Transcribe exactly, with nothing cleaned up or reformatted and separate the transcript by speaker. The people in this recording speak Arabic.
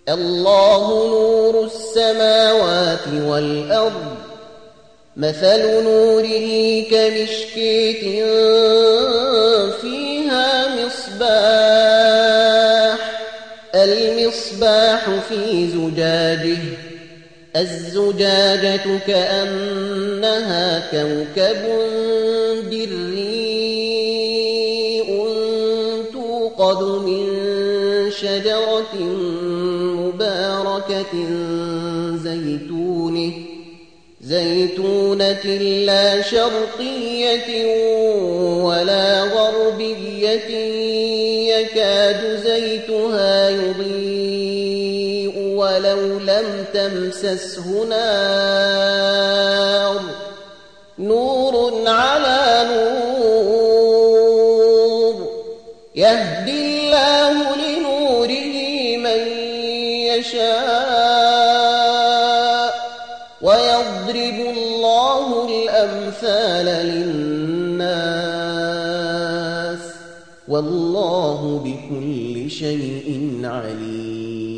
Speaker 1: الله نور السماوات والأرض مثل نوره كمشكاة فيها مصباح المصباح في زجاجه الزجاجة كأنها كوكب دري توقد من شجرة مباركة زيتونه زيتونة لا شرقية ولا غربية يكاد زيتها يضيء ولو لم تمسسه نار نور على نور يهدي الله لنوره من يشاء ويضرب الله الأمثال للناس والله بكل شيء عليم.